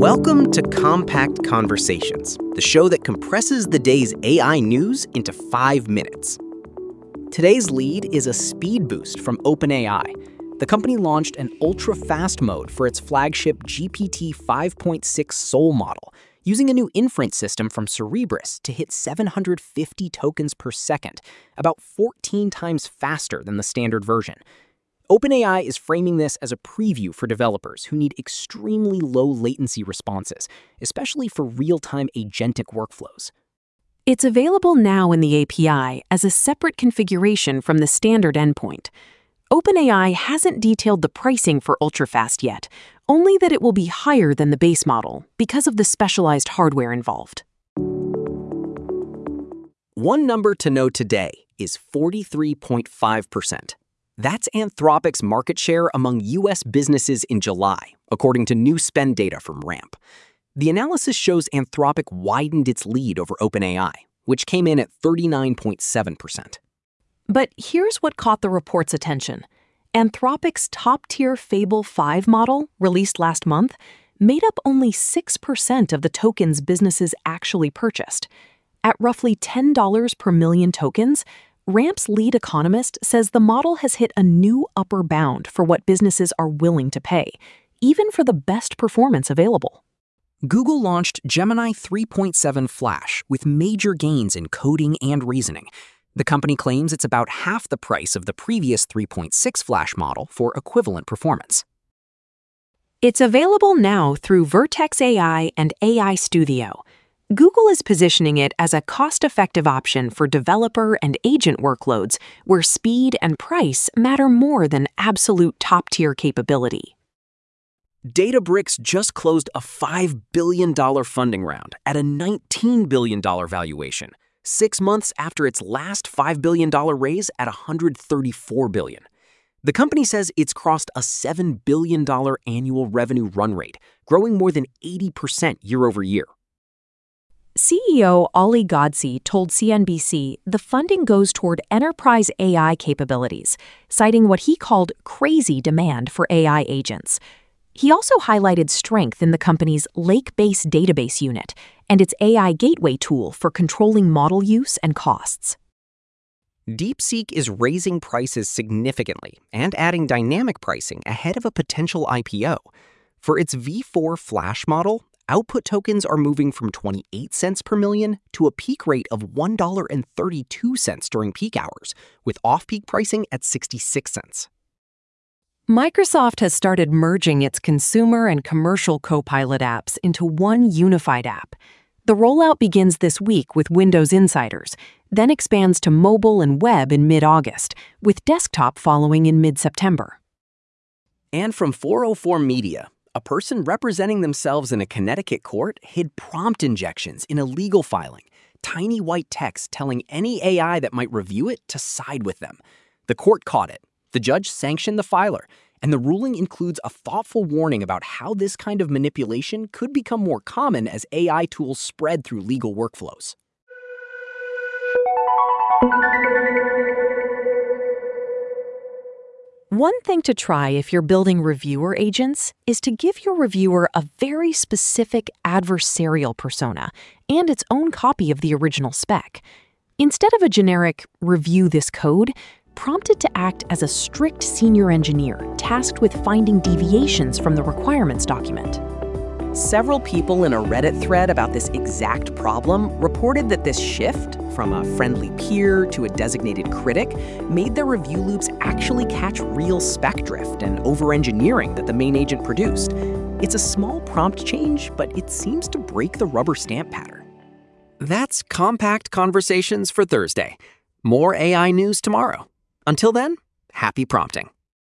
Welcome to Compact Conversations, the show that compresses the day's AI news into 5 minutes. Today's lead is a speed boost from OpenAI. The company launched an ultra-fast mode for its flagship GPT 5.6 Soul model, using a new inference system from Cerebras to hit 750 tokens per second, about 14 times faster than the standard version. OpenAI is framing this as a preview for developers who need extremely low latency responses, especially for real-time agentic workflows. It's available now in the API as a separate configuration from the standard endpoint. OpenAI hasn't detailed the pricing for ultrafast yet, only that it will be higher than the base model because of the specialized hardware involved. One number to know today is 43.5%. That's Anthropic's market share among U.S. businesses in July, according to new spend data from Ramp. The analysis shows Anthropic widened its lead over OpenAI, which came in at 39.7%. But here's what caught the report's attention. Anthropic's top-tier Fable 5 model, released last month, made up only 6% of the tokens businesses actually purchased. At roughly $10 per million tokens, Ramp's lead economist says the model has hit a new upper bound for what businesses are willing to pay, even for the best performance available. Google launched Gemini 3.7 Flash with major gains in coding and reasoning. The company claims it's about half the price of the previous 3.6 Flash model for equivalent performance. It's available now through Vertex AI and AI Studio. Google is positioning it as a cost-effective option for developer and agent workloads where speed and price matter more than absolute top-tier capability. Databricks just closed a $5 billion funding round at a $19 billion valuation, 6 months after its last $5 billion raise at $134 billion. The company says it's crossed a $7 billion annual revenue run rate, growing more than 80% year over year. CEO Ali Ghodsi told CNBC the funding goes toward enterprise AI capabilities, citing what he called crazy demand for AI agents. He also highlighted strength in the company's Lake-based database unit and its AI gateway tool for controlling model use and costs. DeepSeek is raising prices significantly and adding dynamic pricing ahead of a potential IPO. For its V4 Flash model, output tokens are moving from 28 cents per million to a peak rate of $1.32 during peak hours, with off-peak pricing at 66 cents. Microsoft has started merging its consumer and commercial Copilot apps into one unified app. The rollout begins this week with Windows Insiders, then expands to mobile and web in mid-August, with desktop following in mid-September. And from 404 Media, a person representing themselves in a Connecticut court hid prompt injections in a legal filing, tiny white text telling any AI that might review it to side with them. The court caught it. The judge sanctioned the filer, and the ruling includes a thoughtful warning about how this kind of manipulation could become more common as AI tools spread through legal workflows. One thing to try if you're building reviewer agents is to give your reviewer a very specific adversarial persona and its own copy of the original spec. Instead of a generic "review this code," prompt it to act as a strict senior engineer tasked with finding deviations from the requirements document. Several people in a Reddit thread about this exact problem reported that this shift, from a friendly peer to a designated critic, made their review loops actually catch real spec drift and over-engineering that the main agent produced. It's a small prompt change, but it seems to break the rubber stamp pattern. That's Compact Conversations for Thursday. More AI news tomorrow. Until then, happy prompting.